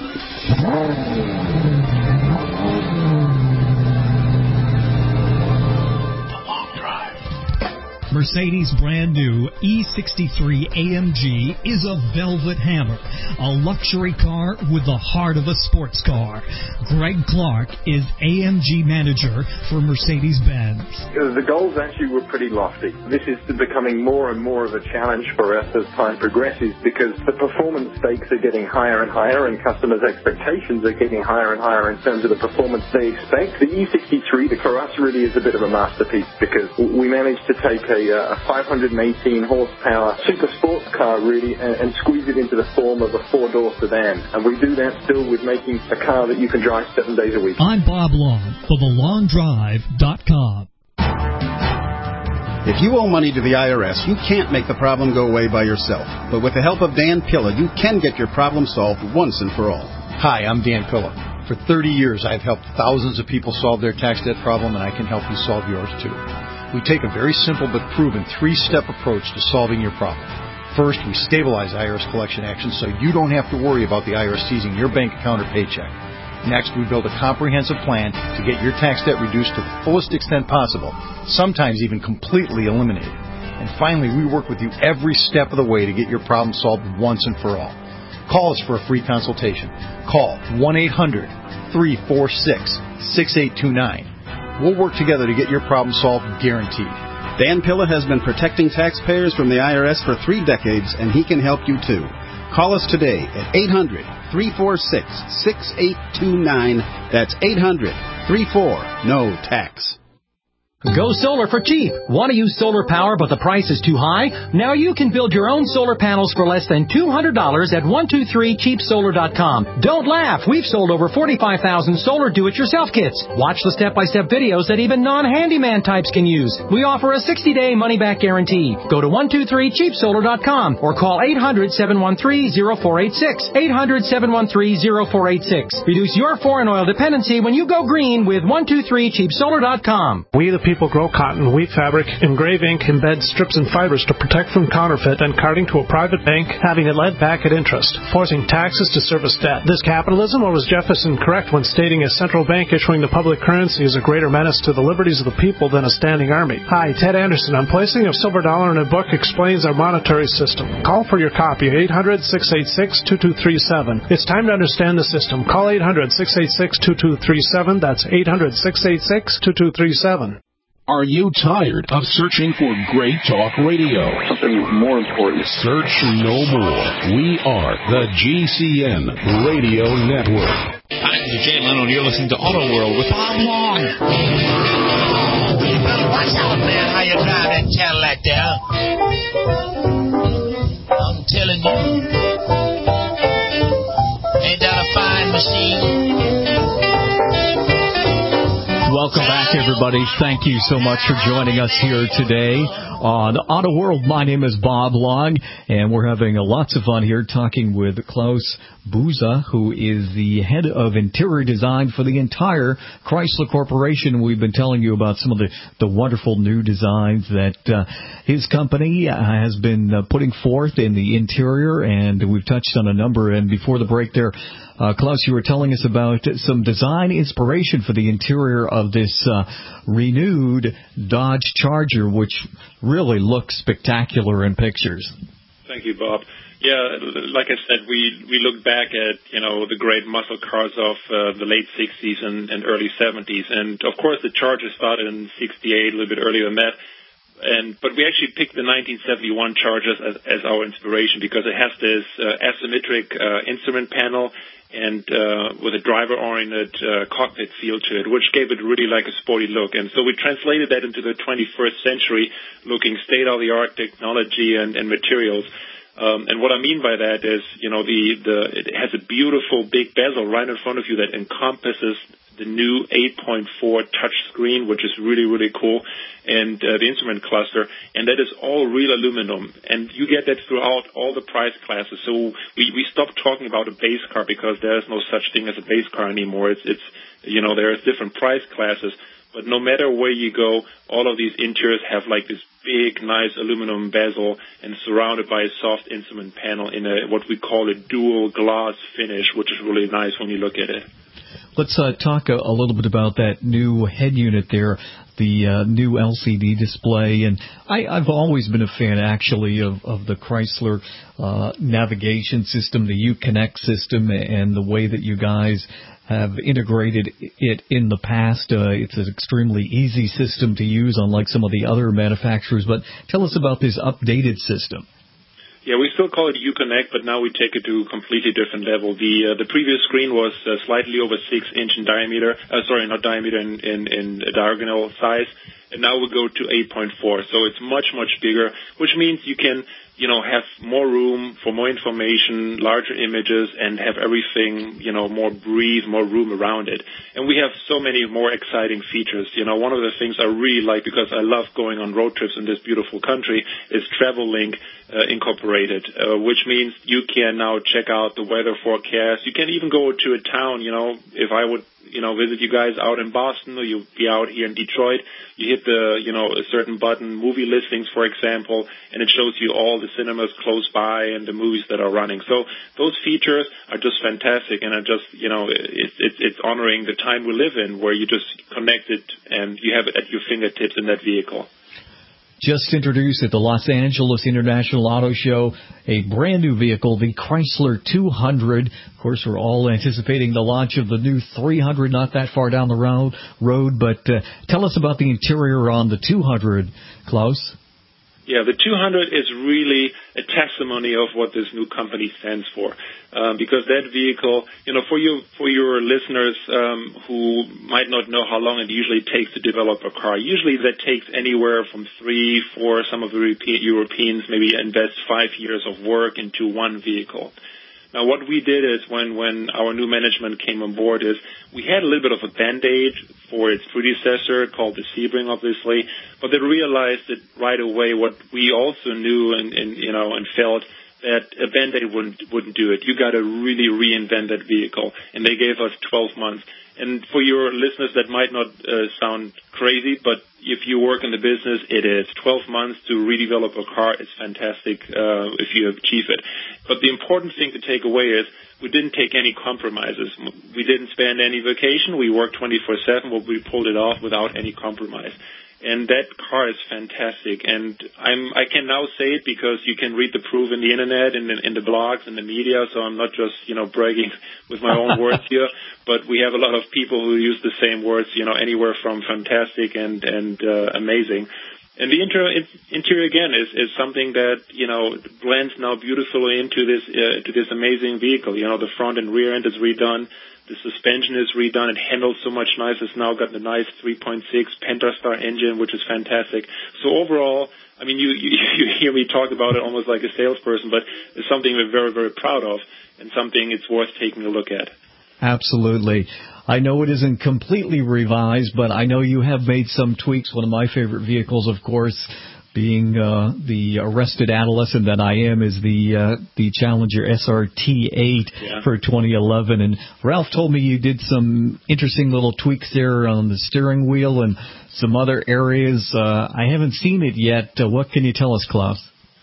Mercedes' brand new E sixty-three A M G is a velvet hammer, a luxury car with the heart of a sports car. Greg Clark is A M G manager for Mercedes-Benz. The goals actually were pretty lofty. This is becoming more and more of a challenge for us as time progresses because the performance stakes are getting higher and higher and customers' expectations are getting higher and higher in terms of the performance they expect. The E sixty-three, for us, really is a bit of a masterpiece because we managed to take a a five hundred eighteen horsepower super sports car really and, and squeeze it into the form of a four-door sedan. And we do that still with making a car that you can drive seven days a week. I'm Bob Long for the long drive dot com. If you owe money to the I R S, you can't make the problem go away by yourself. But with the help of Dan Pilla, you can get your problem solved once and for all. Hi, I'm Dan Pilla. For thirty years, I've helped thousands of people solve their tax debt problem, and I can help you solve yours too. We take a very simple but proven three-step approach to solving your problem. First, we stabilize I R S collection actions so you don't have to worry about the I R S seizing your bank account or paycheck. Next, we build a comprehensive plan to get your tax debt reduced to the fullest extent possible, sometimes even completely eliminated. And finally, we work with you every step of the way to get your problem solved once and for all. Call us for a free consultation. Call one eight hundred, three four six, six eight two nine. We'll work together to get your problem solved, guaranteed. Dan Pilla has been protecting taxpayers from the I R S for three decades, and he can help you too. Call us today at eight hundred, three four six, six eight two nine. That's eight hundred, three four, N O tax. Go solar for cheap. Want to use solar power but the price is too high? Now you can build your own solar panels for less than two hundred dollars at one two three cheap solar dot com. Don't laugh. We've sold over forty-five thousand solar do-it-yourself kits. Watch the step-by-step videos that even non-handyman types can use. We offer a sixty-day money-back guarantee. Go to one two three cheap solar dot com or call eight hundred, seven one three, zero four eight six. eight hundred, seven one three, zero four eight six. Reduce your foreign oil dependency when you go green with one two three cheap solar dot com. We the people grow cotton, weave fabric, engrave ink, embed strips and fibers to protect from counterfeit and carting to a private bank, having it lent back at interest, forcing taxes to service debt. This capitalism, or was Jefferson correct when stating a central bank issuing the public currency is a greater menace to the liberties of the people than a standing army? Hi, Ted Anderson. On placing of silver dollar in a book explains our monetary system. Call for your copy at eight hundred, six eight six, two two three seven. It's time to understand the system. Call eight hundred, six eight six, two two three seven. That's eight hundred, six eight six, two two three seven. Are you tired of searching for great talk radio? Something more important. Search no more. We are the G C N Radio Network. Hi, this is Jay Leno, and you're listening to Auto World with Bob Long. Well, watch out, man, how you drive that Cadillac there. I'm telling you. Ain't that a fine machine? Welcome back, everybody. Thank you so much for joining us here today on Auto World. My name is Bob Long, and we're having lots of fun here talking with Klaus Buza, who is the head of interior design for the entire Chrysler Corporation. We've been telling you about some of the, the wonderful new designs that uh, his company uh, has been uh, putting forth in the interior, and we've touched on a number. And before the break there, Uh, Klaus, you were telling us about some design inspiration for the interior of this uh, renewed Dodge Charger, which really looks spectacular in pictures. Thank you, Bob. Yeah, like I said, we we look back at, you know, the great muscle cars of uh, the late sixties and, and early seventies. And, of course, the Charger started in sixty-eight, a little bit earlier than that. And but we actually picked the nineteen seventy-one Chargers as, as our inspiration because it has this uh, asymmetric uh, instrument panel and uh, with a driver-oriented uh, cockpit feel to it, which gave it really like a sporty look. And so we translated that into the twenty-first century looking state-of-the-art technology and, and materials. Um, and what I mean by that is, you know, the, the it has a beautiful big bezel right in front of you that encompasses the new eight point four touch screen, which is really, really cool, and uh, the instrument cluster, and that is all real aluminum. And you get that throughout all the price classes. So we, we stopped talking about a base car because there is no such thing as a base car anymore. It's, it's you know, there's different price classes. But no matter where you go, all of these interiors have like this big, nice aluminum bezel and surrounded by a soft instrument panel in a what we call a dual glass finish, which is really nice when you look at it. Let's uh, talk a, a little bit about that new head unit there, the uh, new L C D display. And I, I've always been a fan, actually, of, of the Chrysler uh, navigation system, the Uconnect system, and the way that you guys have integrated it in the past. Uh, it's an extremely easy system to use, unlike some of the other manufacturers. But tell us about this updated system. Yeah, we still call it Uconnect, but now we take it to a completely different level. The uh, the previous screen was uh, slightly over six inch in diameter. Uh, sorry, not diameter, in, in, in diagonal size. And now we go to eight point four. So it's much, much bigger, which means you can you know, have more room for more information, larger images, and have everything, you know, more breathe, more room around it. And we have so many more exciting features. You know, one of the things I really like, because I love going on road trips in this beautiful country, is TravelLink uh, Incorporated, uh, which means you can now check out the weather forecast. You can even go to a town, you know, if I would, you know, visit you guys out in Boston, or you'll be out here in Detroit, you hit the, you know, a certain button, movie listings, for example, and it shows you all the cinemas close by and the movies that are running. So those features are just fantastic, and are just, you know, it, it, it's honoring the time we live in, where you just connect it and you have it at your fingertips in that vehicle. Just introduced at the Los Angeles International Auto Show a brand new vehicle, the Chrysler two hundred. Of course, we're all anticipating the launch of the new three hundred not that far down the road. road but uh, tell us about the interior on the two hundred, Klaus. Yeah, the two hundred is really a testimony of what this new company stands for, um, because that vehicle, you know, for you, for your listeners um, who might not know how long it usually takes to develop a car, usually that takes anywhere from three, four, some of the Europeans maybe invest five years of work into one vehicle. Now, what we did is when, when our new management came on board is we had a little bit of a Band-Aid for its predecessor called the Sebring, obviously, but they realized that right away what we also knew and, and you know, and felt that a Band-Aid wouldn't, wouldn't do it. You got to really reinvent that vehicle, and they gave us twelve months. And for your listeners, that might not uh, sound crazy, but if you work in the business, it is. twelve months to redevelop a car is fantastic uh, if you achieve it. But the important thing to take away is we didn't take any compromises. We didn't spend any vacation. We worked twenty-four seven, but we pulled it off without any compromise. And that car is fantastic. And I'm, I can now say it because you can read the proof in the internet and in, in the blogs and the media. So I'm not just, you know, bragging with my own words here, but we have a lot of people who use the same words, you know, anywhere from fantastic and, and, uh, amazing. And the interior, interior again, is, is something that, you know, blends now beautifully into this, uh, to this amazing vehicle. You know, the front and rear end is redone. The suspension is redone. It handles so much nice. It's now got the nice three point six Pentastar engine, which is fantastic. So overall, I mean, you, you, you hear me talk about it almost like a salesperson, but it's something we're very, very proud of and something it's worth taking a look at. Absolutely. I know it isn't completely revised, but I know you have made some tweaks. One of my favorite vehicles, of course, being uh, the arrested adolescent that I am, is the uh, the Challenger S R T eight yeah. for twenty eleven. And Ralph told me you did some interesting little tweaks there on the steering wheel and some other areas. Uh, I haven't seen it yet. Uh, what can you tell us, Klaus?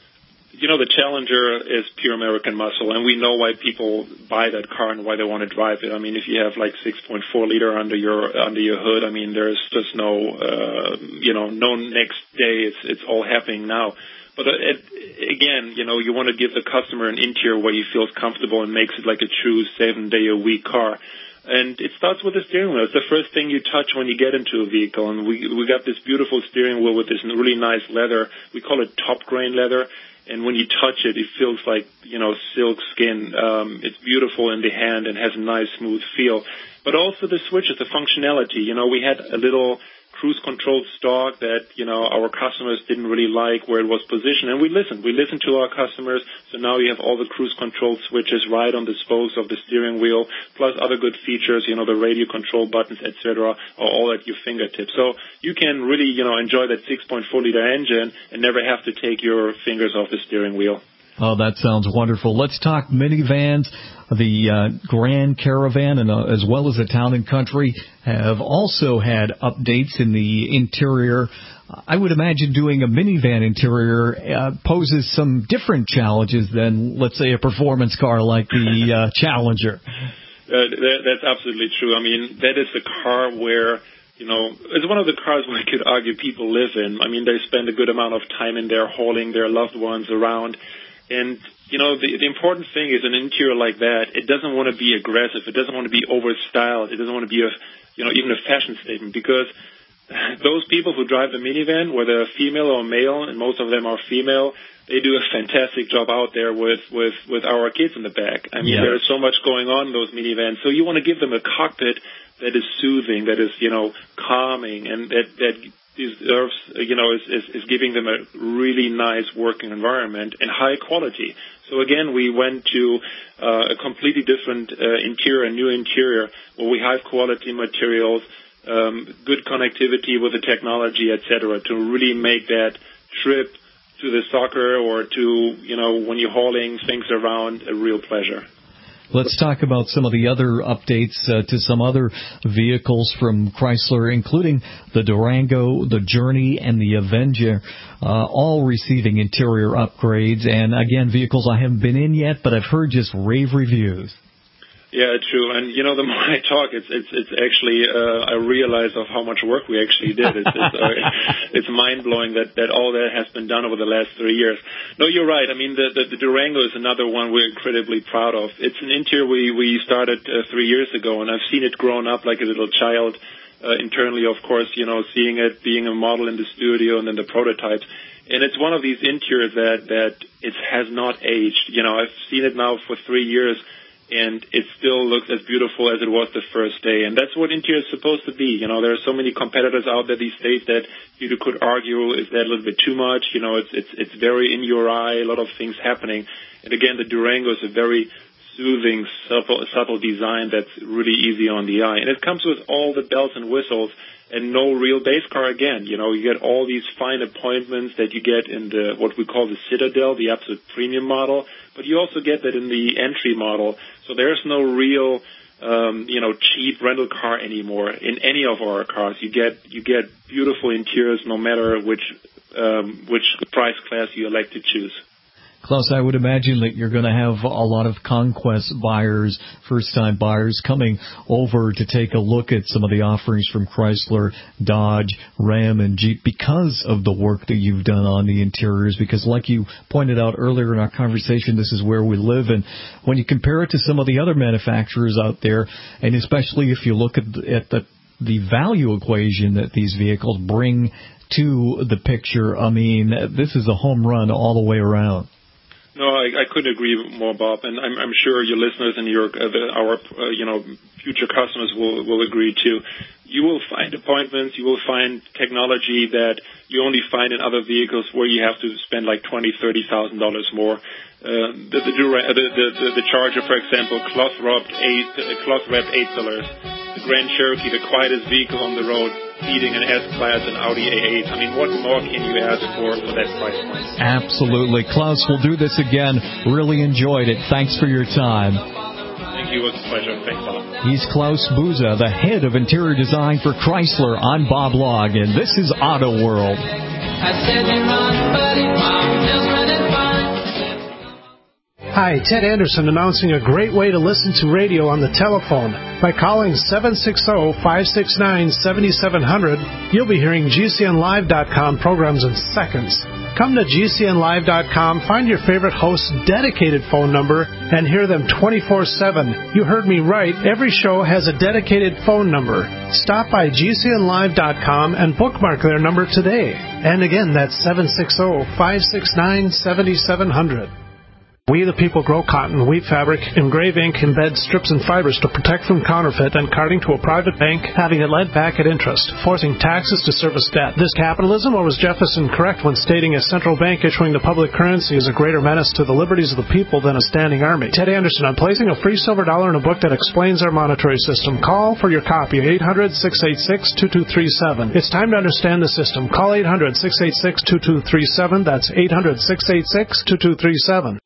You know, the Challenger is pure American muscle, and we know why people buy that car and why they want to drive it. I mean, if you have like six point four liter under your under your hood, I mean, there's just no, uh, you know, no next day. It's it's all happening now. But uh, it, again, you know, you want to give the customer an interior where he feels comfortable and makes it like a true seven-day-a-week car. And it starts with the steering wheel. It's the first thing you touch when you get into a vehicle. And we we got this beautiful steering wheel with this really nice leather. We call it top grain leather. And when you touch it, it feels like, you know, silk skin. Um, it's beautiful in the hand and has a nice, smooth feel. But also the switches, the functionality. You know, we had a little cruise control stalk that, you know, our customers didn't really like where it was positioned. And we listened. We listened to our customers. So now you have all the cruise control switches right on the spokes of the steering wheel, plus other good features, you know, the radio control buttons, et cetera, are all at your fingertips. So you can really, you know, enjoy that six point four liter engine and never have to take your fingers off the steering wheel. Oh, that sounds wonderful. Let's talk minivans. The uh, Grand Caravan, and uh, as well as the Town and Country, have also had updates in the interior. I would imagine doing a minivan interior uh, poses some different challenges than, let's say, a performance car like the uh, Challenger. Uh, that, that's absolutely true. I mean, that is the car where, you know, it's one of the cars where I could argue people live in. I mean, they spend a good amount of time in there hauling their loved ones around. And, you know, the, the important thing is an interior like that, it doesn't want to be aggressive. It doesn't want to be over-styled. It doesn't want to be, a, you know, even a fashion statement, because those people who drive the minivan, whether female or male, and most of them are female, they do a fantastic job out there with, with, with our kids in the back. I mean, yeah. There is so much going on in those minivans. So you want to give them a cockpit that is soothing, that is, you know, calming, and that, that deserves, you know, is, is, is giving them a really nice working environment and high quality. So again, we went to uh, a completely different uh, interior, a new interior, where we have quality materials, um, good connectivity with the technology, et cetera, to really make that trip to the soccer or to, you know, when you're hauling things around, a real pleasure. Let's talk about some of the other updates uh, to some other vehicles from Chrysler, including the Durango, the Journey, and the Avenger, uh, all receiving interior upgrades. And, again, vehicles I haven't been in yet, but I've heard just rave reviews. Yeah, true. And, you know, the more I talk, it's it's it's actually, uh, I realize of how much work we actually did. It's it's, uh, it's mind-blowing that, that all that has been done over the last three years. No, you're right. I mean, the, the, the Durango is another one we're incredibly proud of. It's an interior we, we started uh, three years ago, and I've seen it grown up like a little child uh, internally, of course, you know, seeing it being a model in the studio and then the prototypes. And it's one of these interiors that, that it has not aged. You know, I've seen it now for three years. And it still looks as beautiful as it was the first day. And that's what interior is supposed to be. You know, there are so many competitors out there these days that you could argue, is that a little bit too much? You know, it's it's it's very in your eye, a lot of things happening. And again, the Durango is a very soothing, subtle, subtle design that's really easy on the eye. And it comes with all the bells and whistles and no real base car again. You know, you get all these fine appointments that you get in the, what we call the Citadel, the absolute premium model, but you also get that in the entry model. So there's no real, um, you know, cheap rental car anymore in any of our cars. You get, you get beautiful interiors no matter which, um, which price class you elect to choose. Klaus, I would imagine that you're going to have a lot of conquest buyers, first-time buyers coming over to take a look at some of the offerings from Chrysler, Dodge, Ram, and Jeep because of the work that you've done on the interiors. Because like you pointed out earlier in our conversation, this is where we live. And when you compare it to some of the other manufacturers out there, and especially if you look at the, at the, the value equation that these vehicles bring to the picture, I mean, this is a home run all the way around. No, I, I couldn't agree more, Bob, and I'm, I'm sure your listeners and your uh, the, our uh, you know future customers will will agree too. You will find appointments, you will find technology that you only find in other vehicles where you have to spend like twenty, thirty thousand dollars more. Uh, the, the, Dura- the the the Charger, for example, cloth wrapped eight uh, cloth wrapped eight cylinders. The Grand Cherokee, the quietest vehicle on the road, beating an S-Class and Audi A eight. I mean, what more can you ask for for that price point? Absolutely. Klaus, we'll do this again. Really enjoyed it. Thanks for your time. Thank you. It was a pleasure. Thanks a lot. He's Klaus Buza, the head of interior design for Chrysler on Bob Log, and this is Auto World. Hi, Ted Anderson announcing a great way to listen to radio on the telephone. By calling seven six zero, five six nine, seven seven zero zero, you'll be hearing G C N live dot com programs in seconds. Come to G C N live dot com, find your favorite host's dedicated phone number, and hear them twenty-four seven. You heard me right. Every show has a dedicated phone number. Stop by G C N live dot com and bookmark their number today. And again, that's seven six zero, five six nine, seven seven zero zero. We the people grow cotton, weave fabric, engrave ink, embed strips and fibers to protect from counterfeit and carting to a private bank, having it lent back at interest, forcing taxes to service debt. This capitalism, or was Jefferson correct when stating a central bank issuing the public currency is a greater menace to the liberties of the people than a standing army? Ted Anderson, I'm placing a free silver dollar in a book that explains our monetary system. Call for your copy, eight hundred, six eight six, two two three seven. It's time to understand the system. Call eight hundred, six eight six, two two three seven. That's eight hundred, six eight six, two two three seven.